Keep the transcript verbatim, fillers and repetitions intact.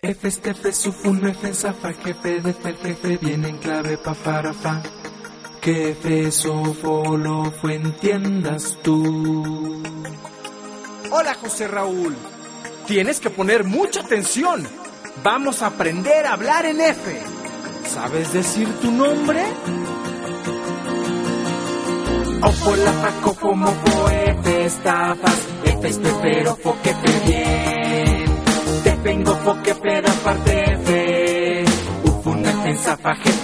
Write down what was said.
F, F, Sufun, F, Zafa, jefe, de F, jefe, viene en clave pa, para, fa. Que F, Sofo, lo fue, entiendas tú. Hola, José Raúl. Tienes que poner mucha atención. Vamos a aprender a hablar en F. ¿Sabes decir tu nombre? Ofo, la, fa, cofo, mofo, F, estafas, F, espero, fo, que te bien. Te vengo, fo, que peda, parte F. Ufun, F, Zafa, jefe,